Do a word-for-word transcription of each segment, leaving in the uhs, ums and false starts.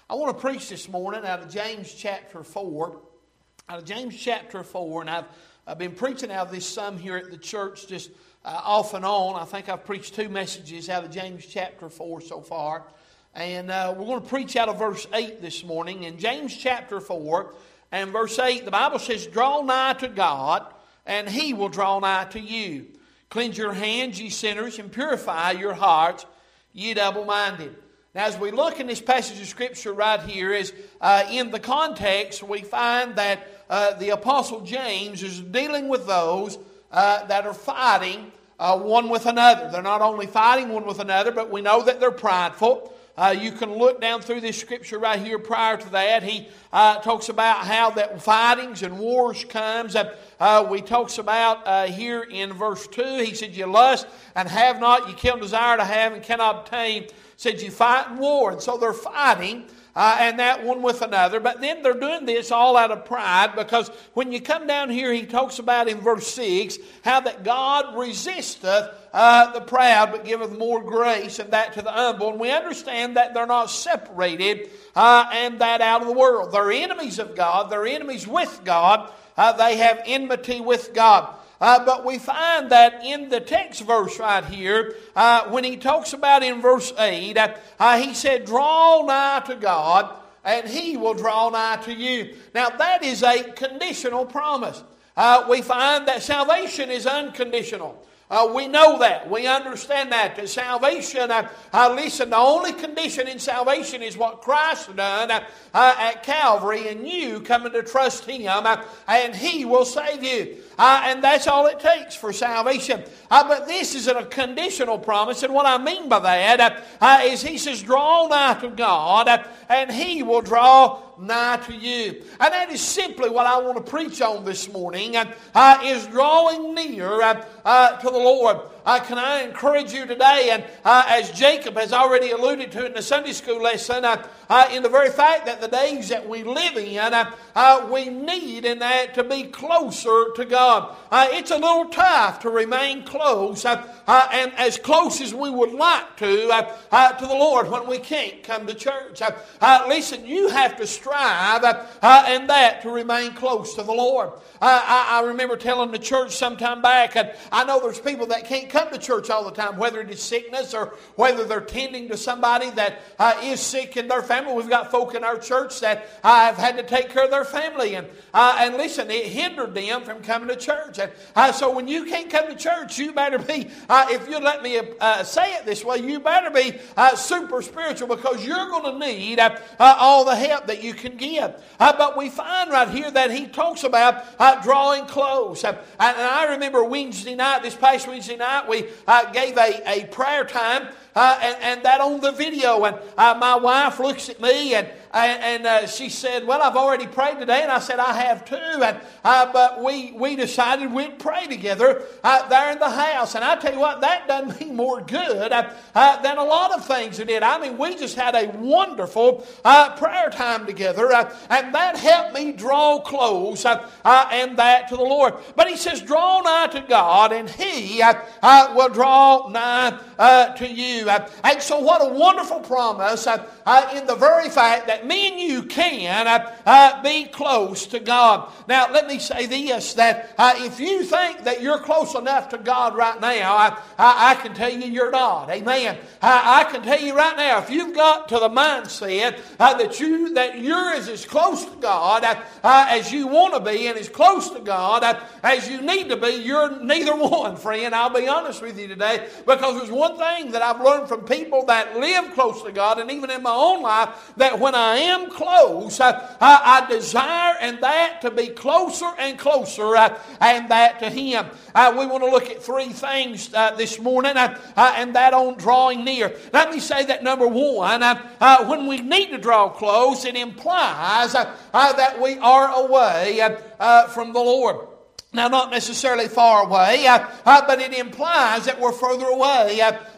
I want to preach this morning out of James chapter four. Out of James chapter four, and I've, I've been preaching out of this some here at the church just uh, off and on. I think I've preached two messages out of James chapter four so far. And uh, we're going to preach out of verse eight this morning. In James chapter four and verse eight, the Bible says, "Draw nigh to God, and He will draw nigh to you. Cleanse your hands, ye sinners, and purify your hearts, ye double-minded." Now, as we look in this passage of Scripture right here, is uh, in the context, we find that uh, the Apostle James is dealing with those uh, that are fighting uh, one with another. They're not only fighting one with another, but we know that they're prideful. Uh, you can look down through this Scripture right here prior to that. He uh, talks about how that fightings and wars comes. Uh, uh, we talks about uh, here in verse two, he said, "You lust and have not, you kill and desire to have and cannot obtain." Said you fight and war. And so they're fighting uh, and that one with another. But then they're doing this all out of pride, because when you come down here, he talks about in verse six how that God resisteth uh, the proud, but giveth more grace, and that to the humble. And we understand that they're not separated uh, and that out of the world. They're enemies of God. They're enemies with God. Uh, they have enmity with God. Uh, but we find that in the text verse right here, uh, when he talks about in verse eight, uh, uh, he said, "Draw nigh to God, and He will draw nigh to you." Now that is a conditional promise. Uh, we find that salvation is unconditional. Uh, we know that. We understand that. That salvation, uh, uh, listen, the only condition in salvation is what Christ done uh, uh, at Calvary, and you coming to trust Him, uh, and He will save you. Uh, and that's all it takes for salvation. Uh, but this is a conditional promise, and what I mean by that uh, uh, is He says, "Draw nigh to God, uh, and He will draw nigh to you." And that is simply what I want to preach on this morning, uh, uh, is drawing near uh, uh, to the Lord. Uh, can I encourage you today, and uh, as Jacob has already alluded to in the Sunday school lesson, uh, uh, in the very fact that the days that we live in, uh, uh, we need in that to be closer to God. Uh, it's a little tough to remain close, uh, uh, and as close as we would like to, uh, uh, to the Lord when we can't come to church. Uh, uh, listen, you have to strive uh, uh, and that to remain close to the Lord. Uh, I, I remember telling the church some time back, and I know there's people that can't come to church all the time, whether it is sickness or whether they're tending to somebody that uh, is sick in their family. We've got folk in our church that uh, have had to take care of their family, and uh, and listen, it hindered them from coming to church. And uh, so when you can't come to church, you better be, uh, if you let me uh, say it this way, you better be uh, super spiritual, because you're going to need uh, uh, all the help that you can give. Uh, but we find right here that he talks about uh, drawing close. Uh, and I remember Wednesday night, this past Wednesday night, we uh, gave a, a prayer time. Uh, and, and that on the video, and uh, my wife looks at me, and and, and uh, she said, "Well, I've already prayed today," and I said, "I have too." And uh, but we we decided we'd pray together uh, there in the house, and I tell you what, that doesn't mean more good uh, uh, than a lot of things it did. I mean, we just had a wonderful uh, prayer time together, uh, and that helped me draw close uh, uh, and that to the Lord. But he says, "Draw nigh to God, and He uh, uh, will draw nigh uh, to you." Uh, and so what a wonderful promise uh, uh, in the very fact that me and you can uh, uh, be close to God. Now let me say this, that uh, if you think that you're close enough to God right now, I, I, I can tell you you're not. Amen. I, I can tell you right now, if you've got to the mindset uh, that, you, that you're as, as close to God uh, uh, as you want to be, and as close to God uh, as you need to be, you're neither one, friend. I'll be honest with you today, because there's one thing that I've learned from people that live close to God, and even in my own life, that when I am close, uh, I, I desire and that to be closer and closer uh, and that to Him. Uh, we want to look at three things uh, this morning, uh, uh, and that on drawing near. Let me say that number one, uh, uh, when we need to draw close, it implies uh, uh, that we are away uh, uh, from the Lord. Now, not necessarily far away, uh, uh, but it implies that we're further away uh,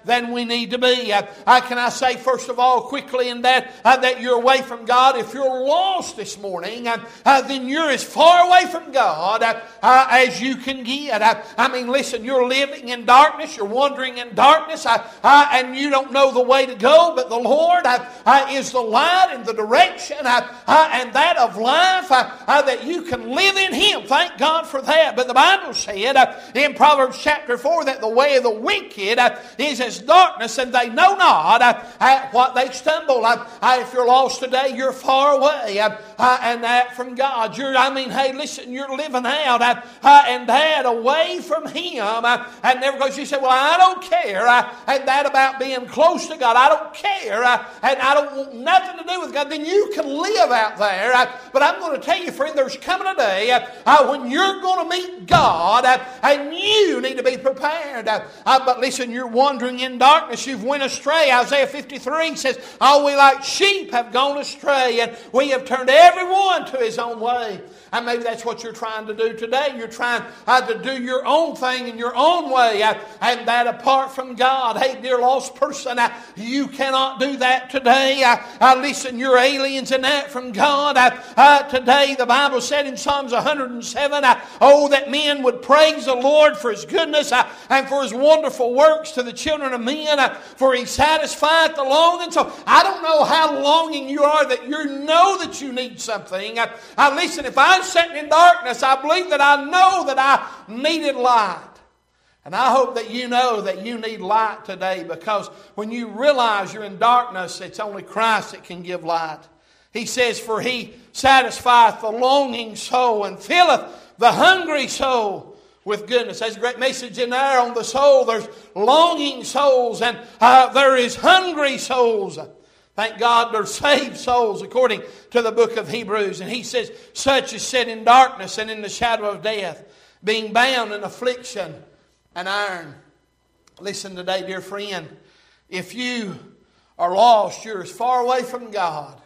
than we need to be. Uh, uh, can I say, first of all, quickly in that, uh, that you're away from God? If you're lost this morning, uh, uh, then you're as far away from God uh, uh, as you can get. Uh, I mean, listen, you're living in darkness, you're wandering in darkness, uh, uh, and you don't know the way to go, but the Lord uh, uh, is the light and the direction uh, uh, and that of life uh, uh, that you can live in Him. Thank God for that. But the Bible said uh, in Proverbs chapter four that the way of the wicked uh, is as darkness, and they know not uh, at what they stumble. Uh, uh, if you're lost today, you're far away uh, uh, and that from God. You're, I mean, hey, listen, you're living out uh, uh, and that away from Him. Uh, and never goes, you say, well, I don't care uh, and that about being close to God. I don't care uh, and I don't want nothing to do with God. Then you can live out there. Uh, but I'm going to tell you, friend, there's coming a day uh, uh, when you're going to meet God uh, and you need to be prepared. Uh, uh, but listen, you're wandering in darkness. You've went astray. Isaiah fifty-three says, all we like sheep have gone astray, and we have turned everyone to his own way. And maybe that's what you're trying to do today. You're trying uh, to do your own thing in your own way, uh, and that apart from God. Hey, dear lost person, uh, you cannot do that today. Uh, uh, listen, you're aliens in that from God. Uh, uh, today, the Bible said in Psalms one hundred seven, uh, oh, that men would praise the Lord for His goodness uh, and for His wonderful works to the children of men, uh, for He satisfieth the longing. So I don't know how longing you are that you know that you need something. Uh, uh, listen, if I'm sitting in darkness, I believe that I know that I needed light. And I hope that you know that you need light today, because when you realize you're in darkness, it's only Christ that can give light. He says, for He satisfieth the longing soul and filleth the hungry soul with goodness. There's a great message in there on the soul. There's longing souls and uh, there is hungry souls. Thank God there's saved souls according to the book of Hebrews. And he says, such is set in darkness and in the shadow of death, being bound in affliction and iron. Listen today, dear friend. If you are lost, you're as far away from God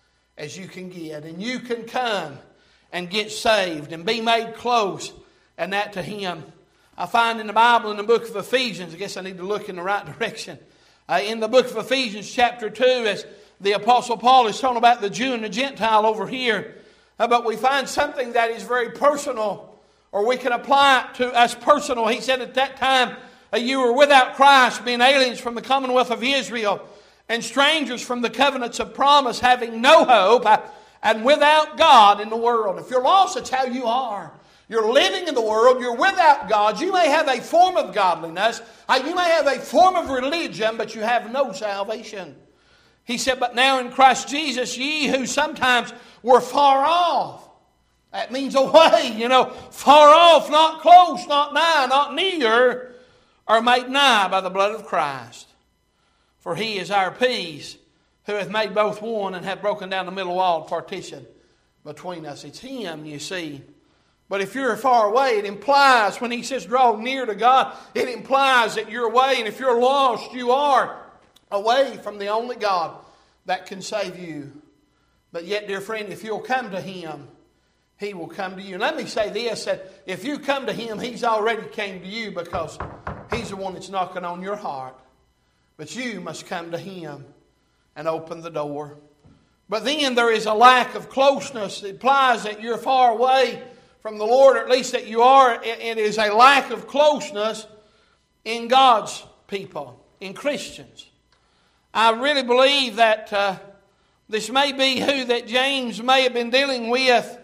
as you can get. And you can come and get saved and be made close, and that to Him. I find in the Bible, in the book of Ephesians, I guess I need to look in the right direction. Uh, in the book of Ephesians chapter two, as the Apostle Paul is talking about the Jew and the Gentile over here. Uh, but we find something that is very personal, or we can apply it to us personal. He said at that time, uh, you were without Christ, being aliens from the commonwealth of Israel, and strangers from the covenants of promise, having no hope, uh, and without God in the world. If you're lost, that's how you are. You're living in the world. You're without God. You may have a form of godliness. You may have a form of religion, but you have no salvation. He said, but now in Christ Jesus, ye who sometimes were far off. That means away, you know, far off, not close, not nigh, not near, are made nigh by the blood of Christ. For He is our peace, who hath made both one and hath broken down the middle wall partition between us. It's Him, you see. But if you're far away, it implies, when He says draw near to God, it implies that you're away. And if you're lost, you are away from the only God that can save you. But yet, dear friend, if you'll come to Him, He will come to you. And let me say this, that if you come to Him, He's already came to you, because He's the one that's knocking on your heart. But you must come to Him and open the door. But then there is a lack of closeness. It implies that you're far away from the Lord, or at least that you are. It is a lack of closeness in God's people, in Christians. I really believe that uh, this may be who that James may have been dealing with.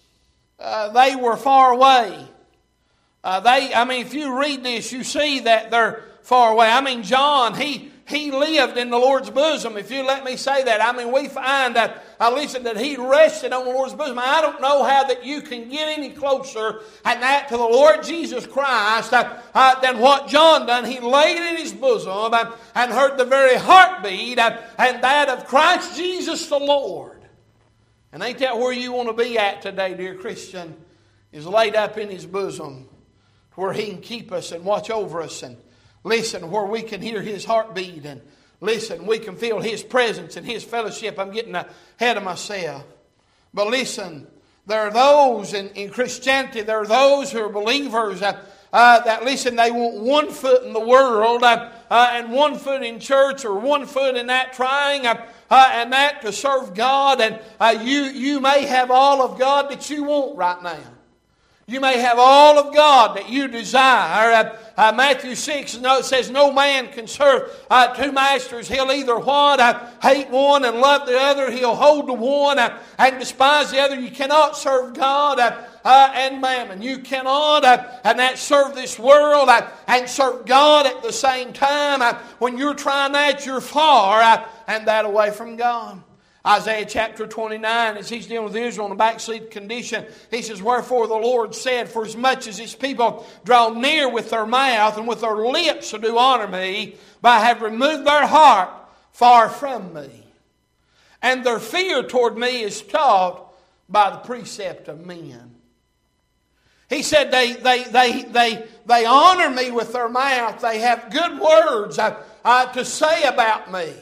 Uh, they were far away. Uh, they, I mean, if you read this, you see that they're far away. I mean, John, he he lived in the Lord's bosom, if you let me say that. I mean, we find that, uh, listen, that he rested on the Lord's bosom. I don't know how that you can get any closer and that to the Lord Jesus Christ uh, uh, than what John done. He laid in his bosom uh, and heard the very heartbeat uh, and that of Christ Jesus the Lord. And ain't that where you want to be at today, dear Christian? Is laid up in His bosom, where He can keep us and watch over us, and listen, where we can hear His heartbeat, and listen, we can feel His presence and His fellowship. I'm getting ahead of myself. But listen, there are those in, in Christianity, there are those who are believers uh, uh, that, listen, they want one foot in the world uh, uh, and one foot in church or one foot in that trying uh, uh, and that to serve God. And uh, you, you may have all of God that you want right now. You may have all of God that you desire. Uh, uh, Matthew six no, it says, no man can serve uh, two masters. He'll either what? Uh, hate one and love the other. He'll hold to one uh, and despise the other. You cannot serve God uh, uh, and mammon. You cannot uh, and that serve this world uh, and serve God at the same time. Uh, when you're trying that, you're far uh, and that away from God. Isaiah chapter twenty-nine, as he's dealing with Israel in a backslid condition, he says, wherefore the Lord said, for as much as his people draw near with their mouth and with their lips to do honor me, but I have removed their heart far from me. And their fear toward me is taught by the precept of men. He said they, they, they, they, they honor me with their mouth. They have good words uh, uh, to say about me.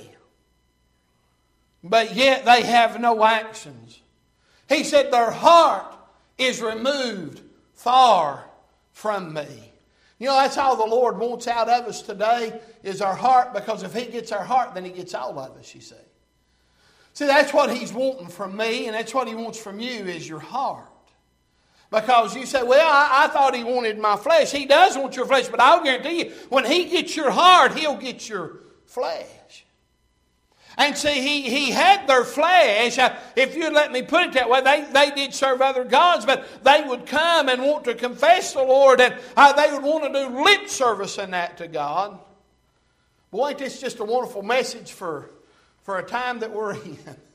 But yet they have no actions. He said their heart is removed far from me. You know, that's all the Lord wants out of us today is our heart, because if He gets our heart, then He gets all of us, you see. See, that's what He's wanting from me, and that's what He wants from you is your heart. Because you say, well, I, I thought He wanted my flesh. He does want your flesh, but I'll guarantee you, when He gets your heart, He'll get your flesh. And see, he, he had their flesh. If you'd let me put it that way, they, they did serve other gods, but they would come and want to confess the Lord, and uh, they would want to do lip service in that to God. Boy, ain't this just a wonderful message for, for a time that we're in.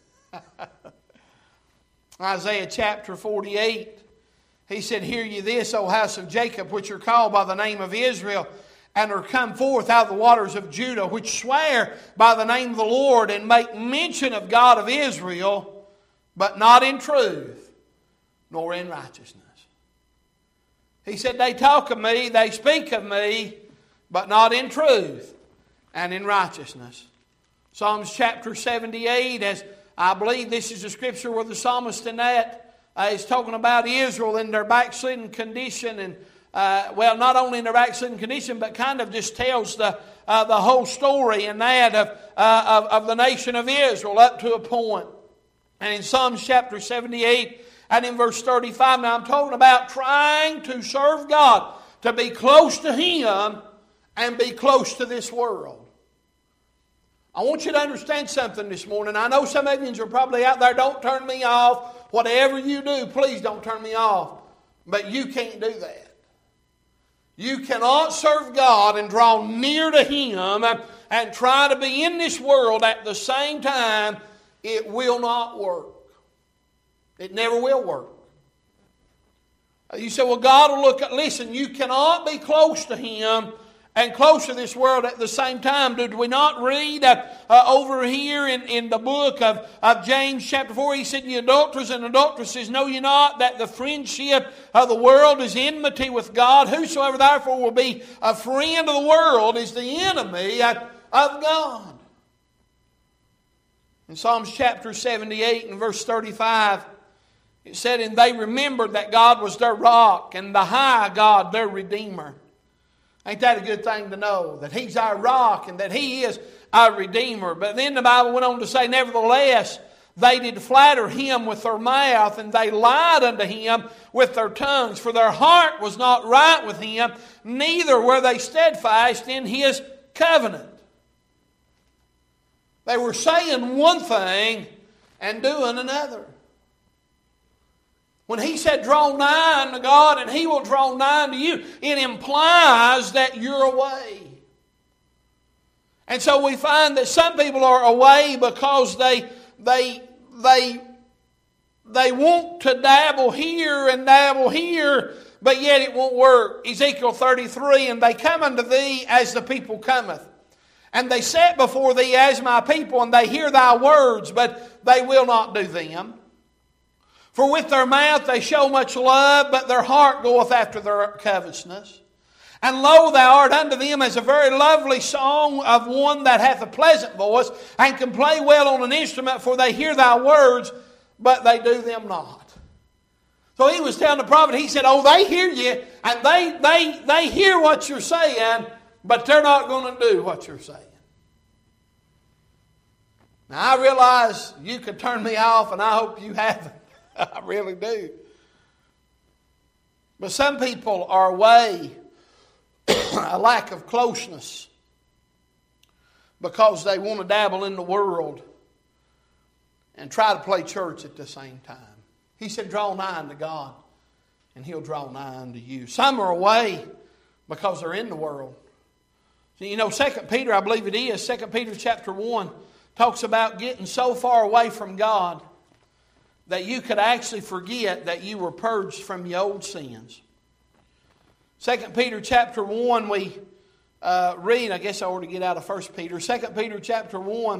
Isaiah chapter forty-eight, he said, hear ye this, O house of Jacob, which are called by the name of Israel, and are come forth out of the waters of Judah, which swear by the name of the Lord, and make mention of God of Israel, but not in truth, nor in righteousness. He said, they talk of me, they speak of me, but not in truth and in righteousness. Psalms chapter seventy-eight, as I believe this is a scripture where the psalmist in that uh, is talking about Israel in their backslidden condition, and Uh, well, not only in their backslidden condition, but kind of just tells the uh, the whole story in that of, uh, of of the nation of Israel up to a point. And in Psalms chapter seventy-eight and in verse thirty-five, now I'm talking about trying to serve God, to be close to Him and be close to this world. I want you to understand something this morning. I know some of you are probably out there, don't turn me off. Whatever you do, please don't turn me off. But you can't do that. You cannot serve God and draw near to Him and try to be in this world at the same time. It will not work. It never will work. You say, well, God will look at, listen, you cannot be close to Him and close to this world at the same time. Did we not read uh, uh, over here in, in the book of, of James chapter four, he said, ye adulterers and adulteresses, know ye not that the friendship of the world is enmity with God? Whosoever therefore will be a friend of the world is the enemy of, of God. In Psalms chapter seventy-eight and verse thirty-five, it said, and they remembered that God was their rock and the high God their Redeemer. Ain't that a good thing to know? That He's our rock and that He is our Redeemer. But then the Bible went on to say, nevertheless, they did flatter Him with their mouth, and they lied unto Him with their tongues. For their heart was not right with Him, neither were they steadfast in His covenant. They were saying one thing and doing another. When He said, draw nigh unto God and He will draw nigh unto you, it implies that you're away. And so we find that some people are away because they, they, they, they want to dabble here and dabble here, but yet it won't work. Ezekiel thirty-three, and they come unto thee as the people cometh. And they sit before thee as my people, and they hear thy words, but they will not do them. For with their mouth they show much love, but their heart goeth after their covetousness. And lo, thou art unto them as a very lovely song of one that hath a pleasant voice, and can play well on an instrument, for they hear thy words, but they do them not. So he was telling the prophet, he said, oh, they hear you, and they, they, they hear what you're saying, but they're not going to do what you're saying. Now, I realize you could turn me off, and I hope you haven't. I really do. But some people are away, a lack of closeness, because they want to dabble in the world and try to play church at the same time. He said, draw nigh unto God, and He'll draw nigh unto you. Some are away because they're in the world. So, you know, Second Peter, I believe it is, Second Peter chapter one, talks about getting so far away from God that you could actually forget that you were purged from your old sins. Second Peter chapter one, we uh, read, I guess I ought to get out of First Peter. Second Peter chapter one,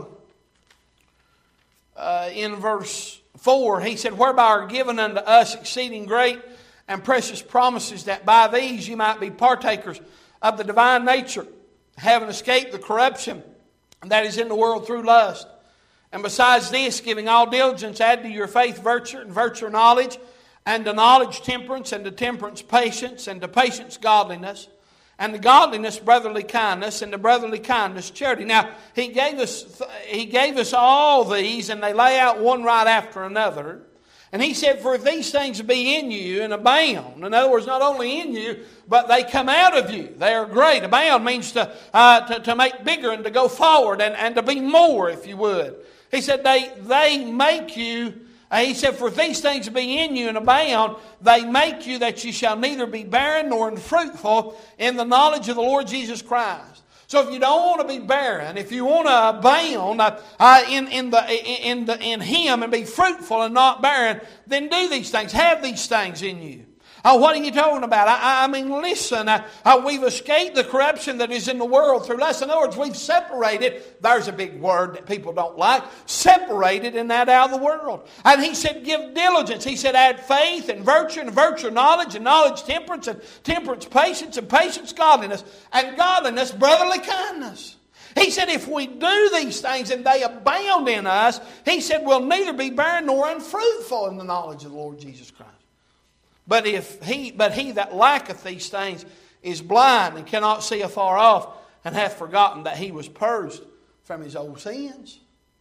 uh, in verse four, he said, whereby are given unto us exceeding great and precious promises, that by these you might be partakers of the divine nature, having escaped the corruption that is in the world through lust. And besides this, giving all diligence, add to your faith virtue, and virtue knowledge, and to knowledge temperance, and to temperance patience, and to patience godliness, and to godliness brotherly kindness, and to brotherly kindness charity. Now, he gave us he gave us all these, and they lay out one right after another. And he said, for if these things be in you and abound, in other words, not only in you, but they come out of you. They are great. Abound means to, uh, to, to make bigger and to go forward and, and to be more, if you would. He said, they, they make you, uh, he said, for if these things be in you and abound, they make you that you shall neither be barren nor unfruitful in the knowledge of the Lord Jesus Christ. So if you don't want to be barren, if you want to abound uh, uh, in, in, the, in, the, in Him and be fruitful and not barren, then do these things. Have these things in you. Uh, what are you talking about? I, I mean, listen, uh, uh, we've escaped the corruption that is in the world through lust. In other words, we've separated, there's a big word that people don't like, separated in that out of the world. And he said, give diligence. He said, add faith and virtue, and virtue knowledge, and knowledge temperance, and temperance patience, and patience godliness, and godliness brotherly kindness. He said, if we do these things and they abound in us, he said, we'll neither be barren nor unfruitful in the knowledge of the Lord Jesus Christ. But if he, but he that lacketh these things is blind and cannot see afar off, and hath forgotten that he was purged from his old sins.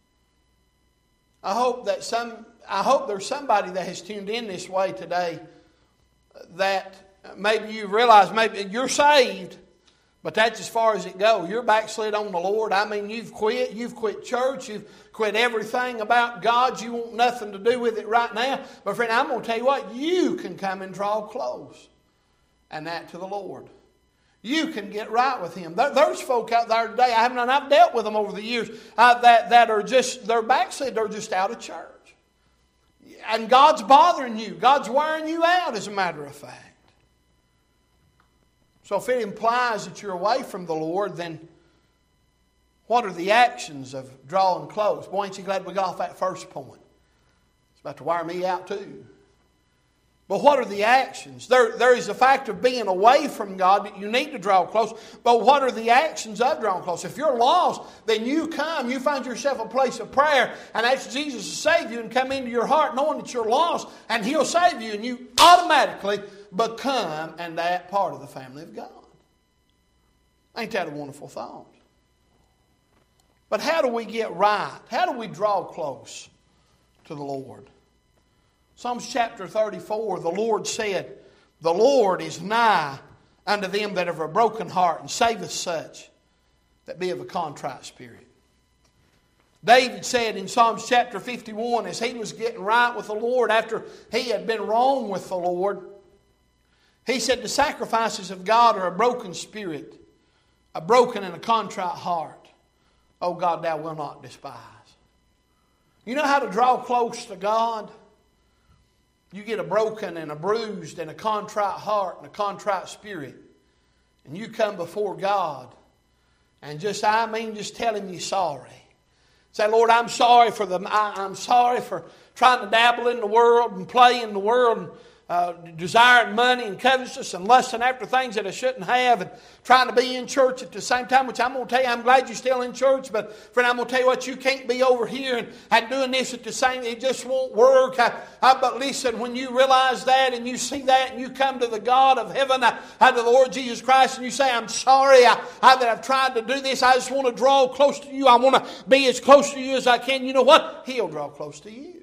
I hope that some, I hope there's somebody that has tuned in this way today, that maybe you realize maybe you're saved, but that's as far as it goes. You're backslid on the Lord. I mean, you've quit. You've quit church. You've quit everything about God. You want nothing to do with it right now. But friend, I'm going to tell you what. You can come and draw close. And that to the Lord. You can get right with Him. There, there's folk out there today, I haven't, I've dealt with them over the years, uh, that, that are just, they're backslid. They're just out of church. And God's bothering you. God's wearing you out, as a matter of fact. So if it implies that you're away from the Lord, then what are the actions of drawing close? Boy, ain't you glad we got off that first point? It's about to wire me out too. But what are the actions? There, there is the fact of being away from God that you need to draw close. But what are the actions of drawing close? If you're lost, then you come, you find yourself a place of prayer and ask Jesus to save you and come into your heart knowing that you're lost, and He'll save you, and you automatically become and that part of the family of God. Ain't that a wonderful thought? But how do we get right? How do we draw close to the Lord? Psalms chapter thirty-four, the Lord said, the Lord is nigh unto them that have a broken heart, and saveth such that be of a contrite spirit. David said in Psalms chapter fifty-one, as he was getting right with the Lord after he had been wrong with the Lord, he said, the sacrifices of God are a broken spirit, a broken and a contrite heart. Oh God, thou wilt not despise. You know how to draw close to God? You get a broken and a bruised and a contrite heart and a contrite spirit, and you come before God and just, I mean, just tell Him you're sorry. Say, Lord, I'm sorry for the, I, I'm sorry for trying to dabble in the world and play in the world. And uh, desiring money and covetousness and lusting after things that I shouldn't have and trying to be in church at the same time, which I'm going to tell you, I'm glad you're still in church, but friend, I'm going to tell you what, you can't be over here and, and doing this at the same, it just won't work. I, I, but listen, when you realize that and you see that and you come to the God of heaven, I, I, to the Lord Jesus Christ, and you say, I'm sorry I, I, that I've tried to do this, I just want to draw close to you, I want to be as close to you as I can, you know what? He'll draw close to you.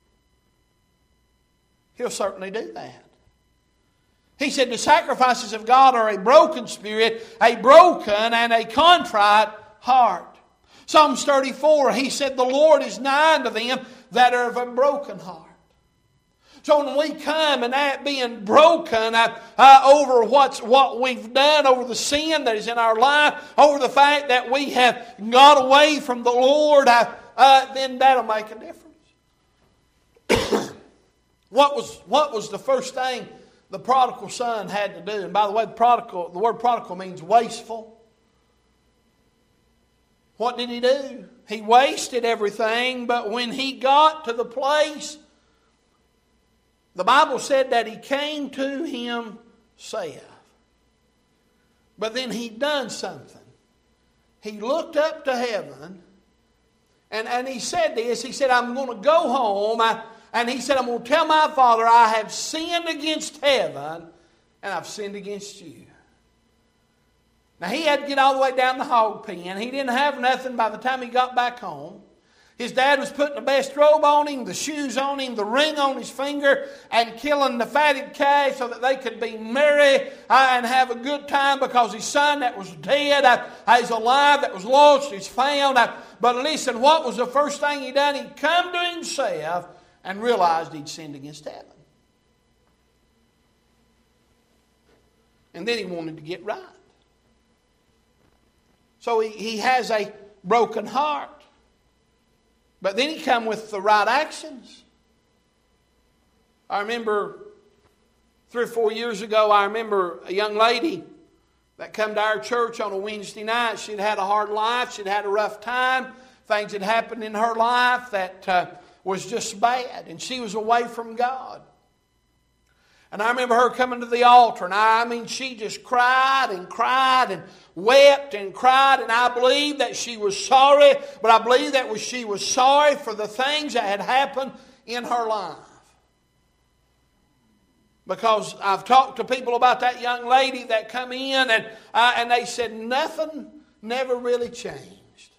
He'll certainly do that. He said the sacrifices of God are a broken spirit, a broken and a contrite heart. Psalms thirty-four, he said the Lord is nigh unto them that are of a broken heart. So when we come and that being broken uh, uh, over what's, what we've done, over the sin that is in our life, over the fact that we have gone away from the Lord, uh, uh, then that'll make a difference. What was, what was the first thing the prodigal son had to do? And by the way, the, prodigal, the word prodigal means wasteful. What did he do? He wasted everything, but when he got to the place, the Bible said that he came to himself. But then he'd done something. He looked up to heaven, and, and he said this, he said, I'm going to go home, I, and he said, I'm going to tell my Father, I have sinned against heaven, and I've sinned against you. Now, he had to get all the way down the hog pen. He didn't have nothing by the time he got back home. His dad was putting the best robe on him, the shoes on him, the ring on his finger, and killing the fatted calf so that they could be merry uh, and have a good time because his son that was dead uh, is alive, that was lost is found. Uh, but listen, what was the first thing he done? He'd come to himself and realized he'd sinned against heaven. And then he wanted to get right. So he, he has a broken heart. But then he come with the right actions. I remember three or four years ago, I remember a young lady that come to our church on a Wednesday night. She'd had a hard life. She'd had a rough time. Things had happened in her life that uh, was just bad. And she was away from God. And I remember her coming to the altar, and I, I mean, she just cried and cried and wept and cried, and I believe that she was sorry, but I believe that was, she was sorry for the things that had happened in her life. Because I've talked to people about that young lady that come in, and, uh, and they said nothing never really changed.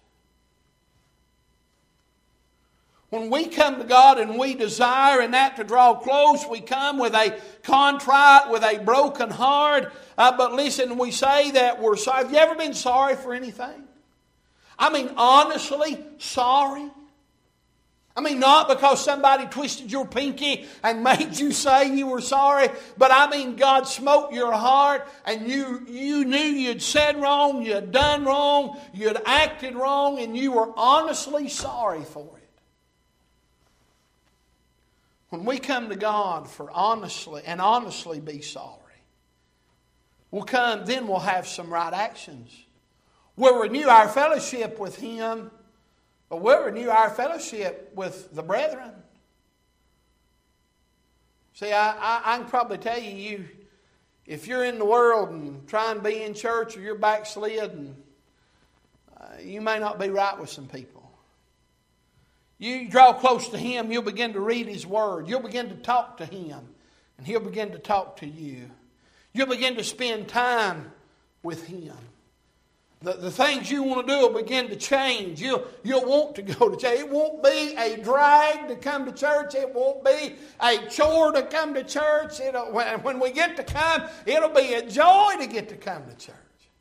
When we come to God and we desire in that to draw close, we come with a contrite, with a broken heart. Uh, but listen, we say that we're sorry. Have you ever been sorry for anything? I mean, honestly, sorry. I mean, not because somebody twisted your pinky and made you say you were sorry, but I mean, God smote your heart and you, you knew you'd said wrong, you'd done wrong, you'd acted wrong, and you were honestly sorry for it. When we come to God for honestly and honestly be sorry, we'll come, then we'll have some right actions. We'll renew our fellowship with Him, but we'll renew our fellowship with the brethren. See, I, I, I can probably tell you, you, if you're in the world and trying to be in church or you're backslid, and, uh, you may not be right with some people. You draw close to Him, you'll begin to read His Word. You'll begin to talk to Him, and He'll begin to talk to you. You'll begin to spend time with Him. The, the things you want to do will begin to change. You'll, you'll want to go to church. It won't be a drag to come to church. It won't be a chore to come to church. It'll, when, when we get to come, it'll be a joy to get to come to church.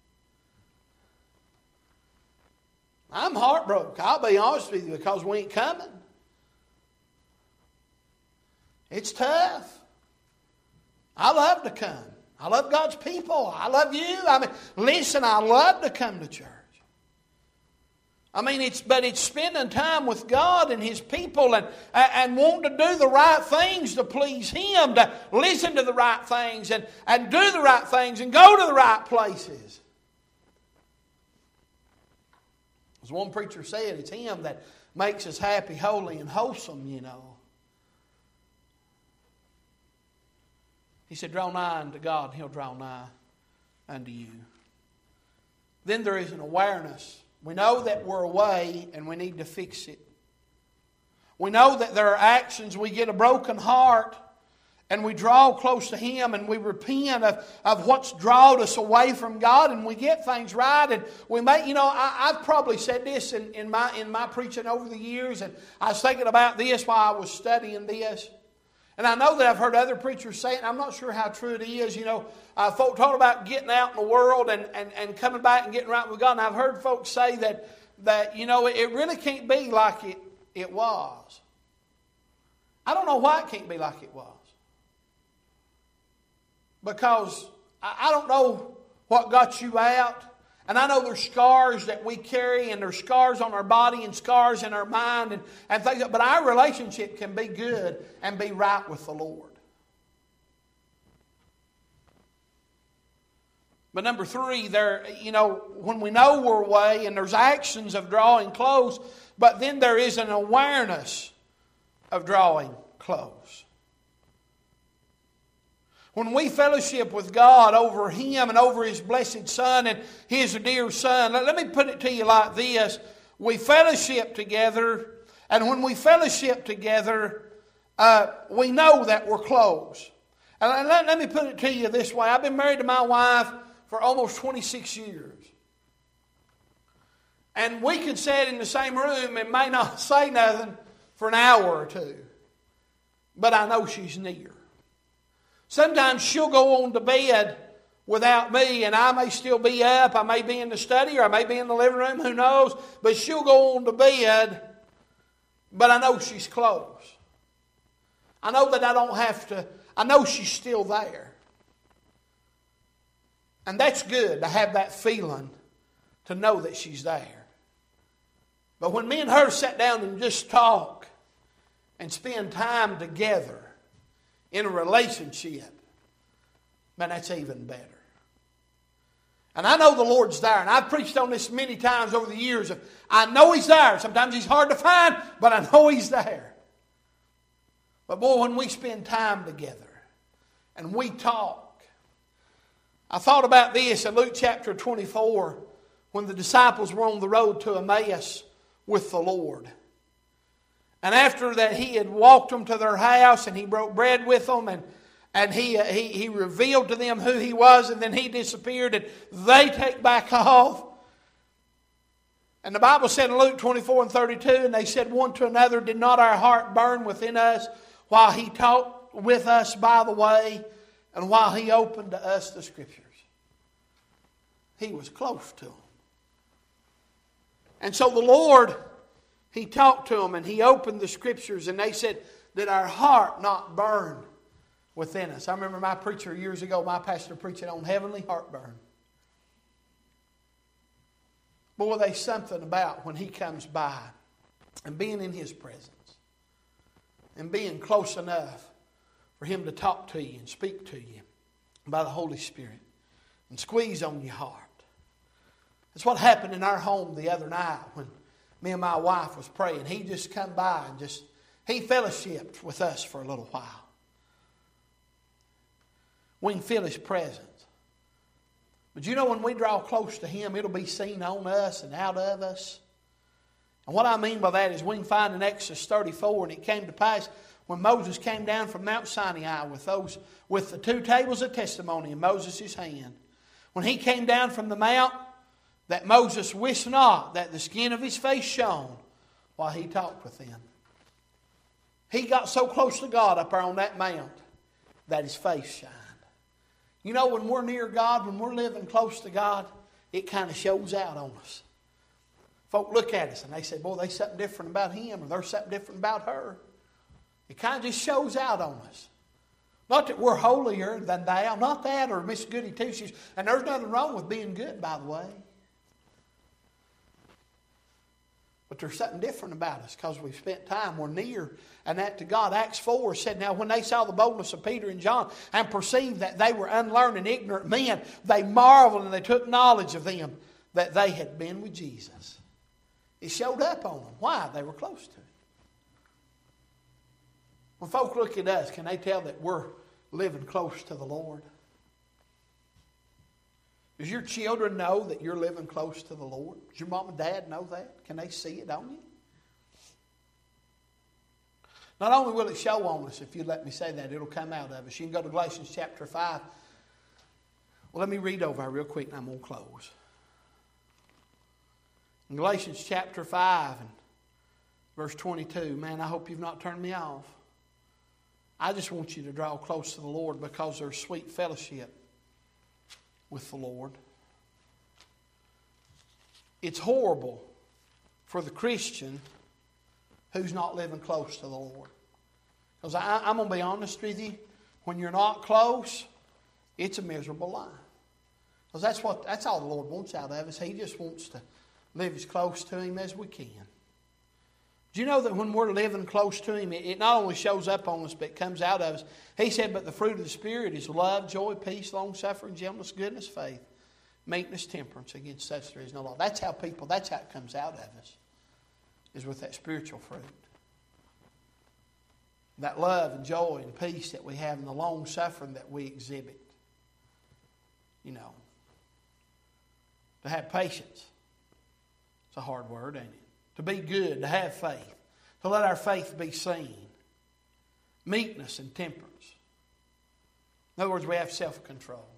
I'm heartbroken. I'll be honest with you, because we ain't coming. It's tough. I love to come. I love God's people. I love you. I mean, listen, I love to come to church. I mean, it's but it's spending time with God and His people, and, and wanting to do the right things to please Him, to listen to the right things and, and do the right things and go to the right places. As one preacher said, it's Him that makes us happy, holy, and wholesome, you know. He said, draw nigh unto God, and He'll draw nigh unto you. Then there is an awareness. We know that we're away and we need to fix it. We know that there are actions. We get a broken heart and we draw close to Him and we repent of, of what's drawn us away from God, and we get things right. And we may, you know, I, I've probably said this in, in, my, in my preaching over the years, and I was thinking about this while I was studying this. And I know that I've heard other preachers say it, and I'm not sure how true it is. You know, uh, folk talk about getting out in the world and, and, and coming back and getting right with God. And I've heard folks say that, that you know, it really can't be like it, it was. I don't know why it can't be like it was. Because I, I don't know what got you out. And I know there's scars that we carry, and there's scars on our body and scars in our mind and, and things. But our relationship can be good and be right with the Lord. But number three, there, you know, when we know we're away and there's actions of drawing close, but then there is an awareness of drawing close. When we fellowship with God over Him and over His blessed Son and His dear Son, let, let me put it to you like this. We fellowship together, and when we fellowship together, uh, we know that we're close. And let, let me put it to you this way. I've been married to my wife for almost twenty-six years. And we could sit in the same room and may not say nothing for an hour or two. But I know she's near. Sometimes she'll go on to bed without me, and I may still be up. I may be in the study, or I may be in the living room, who knows. But she'll go on to bed, but I know she's close. I know that I don't have to, I know she's still there. And that's good to have that feeling, to know that she's there. But when me and her sat down and just talk and spend time together in a relationship, man, that's even better. And I know the Lord's there, and I've preached on this many times over the years. Of, I know He's there. Sometimes He's hard to find, but I know He's there. But boy, when we spend time together and we talk, I thought about this in Luke chapter twenty-four when the disciples were on the road to Emmaus with the Lord. And after that, He had walked them to their house and He broke bread with them, and, and he, he, he revealed to them who He was, and then He disappeared and they take back off. And the Bible said in Luke twenty-four and thirty-two, and they said one to another, did not our heart burn within us while He talked with us by the way, and while He opened to us the Scriptures? He was close to them. And so the Lord, He talked to them and He opened the Scriptures, and they said, did our heart not burn within us? I remember my preacher years ago, my pastor preaching on heavenly heartburn. Boy, there's something about when He comes by and being in His presence and being close enough for Him to talk to you and speak to you by the Holy Spirit and squeeze on your heart. That's what happened in our home the other night when me and my wife was praying. He just come by and just, He fellowshiped with us for a little while. We can feel His presence. But you know, when we draw close to Him, it'll be seen on us and out of us. And what I mean by that is we can find in Exodus thirty-four, and it came to pass when Moses came down from Mount Sinai with those with the two tables of testimony in Moses' hand. When he came down from the mount, that Moses wist not that the skin of his face shone while he talked with them. He got so close to God up there on that mount that his face shined. You know, when we're near God, when we're living close to God, it kind of shows out on us. Folk look at us and they say, boy, there's something different about him, or there's something different about her. It kind of just shows out on us. Not that we're holier than thou, not that, or Miss Goody Two-Shoes. And there's nothing wrong with being good, by the way. But there's something different about us because we've spent time, we're near, and that to God. Acts four said, now when they saw the boldness of Peter and John and perceived that they were unlearned and ignorant men, they marveled and they took knowledge of them that they had been with Jesus. It showed up on them. Why? They were close to Him. When folk look at us, can they tell that we're living close to the Lord? Does your children know that you're living close to the Lord? Does your mom and dad know that? Can they see it on you? Not only will it show on us, if you let me say that, it'll come out of us. You can go to Galatians chapter five. Well, let me read over real quick and I'm going to close. In Galatians chapter five and verse twenty-two, man, I hope you've not turned me off. I just want you to draw close to the Lord because there's sweet fellowship with the Lord. It's horrible for the Christian who's not living close to the Lord. Because I'm going to be honest with you, when you're not close, it's a miserable life. Because that's what that's all the Lord wants out of us. He just wants to live as close to Him as we can. Do you know that when we're living close to Him, it not only shows up on us, but it comes out of us? He said, but the fruit of the Spirit is love, joy, peace, long-suffering, gentleness, goodness, faith, meekness, temperance. Against such there is no law. That's how people, that's how it comes out of us, is with that spiritual fruit. That love and joy and peace that we have and the long-suffering that we exhibit. You know. To have patience. It's a hard word, ain't it? To be good, to have faith. To let our faith be seen. Meekness and temperance. In other words, we have self-control.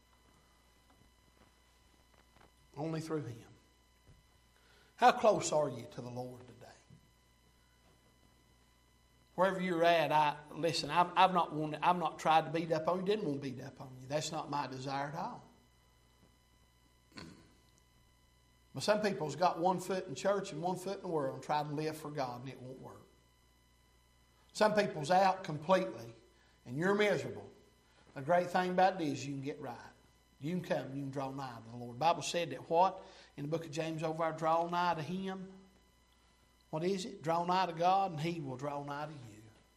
Only through Him. How close are you to the Lord today? Wherever you're at, I listen, I've, I've not wanted, I've not tried to beat up on you, didn't want to beat up on you. That's not my desire at all. But some people's got one foot in church and one foot in the world and try to live for God, and it won't work. Some people's out completely, and you're miserable. The great thing about it is you can get right. You can come, you can draw nigh to the Lord. The Bible said that what? In the book of James over there, draw nigh to Him. What is it? Draw nigh to God, and He will draw nigh to you.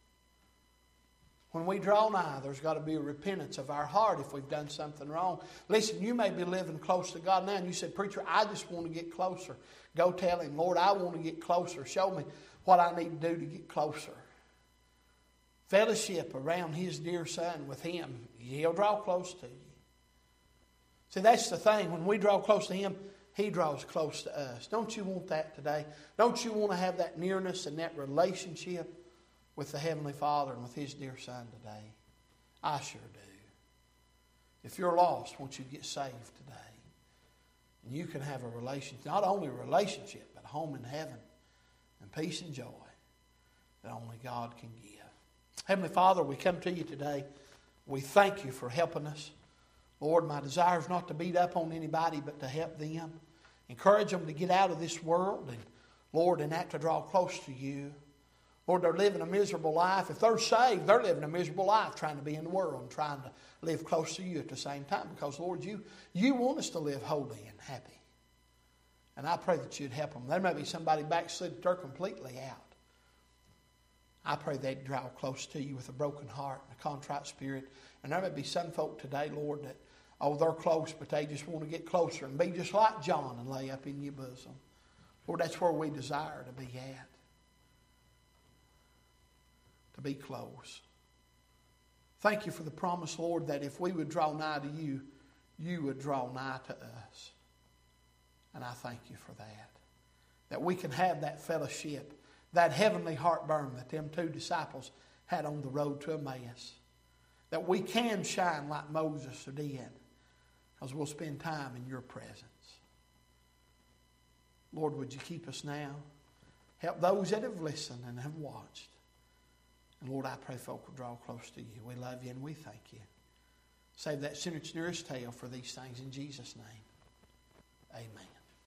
When we draw nigh, there's got to be a repentance of our heart if we've done something wrong. Listen, you may be living close to God now, and you said, preacher, I just want to get closer. Go tell Him, Lord, I want to get closer. Show me what I need to do to get closer. Fellowship around His dear Son with Him, He'll draw close to you. See, that's the thing. When we draw close to Him, He draws close to us. Don't you want that today? Don't you want to have that nearness and that relationship with the Heavenly Father and with His dear Son today? I sure do. If you're lost, won't you get saved today? And you can have a relationship, not only a relationship, but a home in heaven and peace and joy that only God can give. Heavenly Father, we come to you today. We thank you for helping us. Lord, my desire is not to beat up on anybody, but to help them. Encourage them to get out of this world and, Lord, and that to draw close to you. Lord, they're living a miserable life. If they're saved, they're living a miserable life trying to be in the world and trying to live close to you at the same time. Because, Lord, you, you want us to live holy and happy. And I pray that you'd help them. There may be somebody backslid that they're completely out. I pray they'd draw close to you with a broken heart and a contrite spirit. And there may be some folk today, Lord, that, oh, they're close, but they just want to get closer and be just like John and lay up in your bosom. Lord, that's where we desire to be at. To be close. Thank you for the promise, Lord, that if we would draw nigh to you, you would draw nigh to us. And I thank you for that. That we can have that fellowship, that heavenly heartburn that them two disciples had on the road to Emmaus. That we can shine like Moses did, because we'll spend time in your presence. Lord, would you keep us now? Help those that have listened and have watched. And Lord, I pray folk will draw close to you. We love you and we thank you. Save that sinner's nearest tail for these things in Jesus' name. Amen.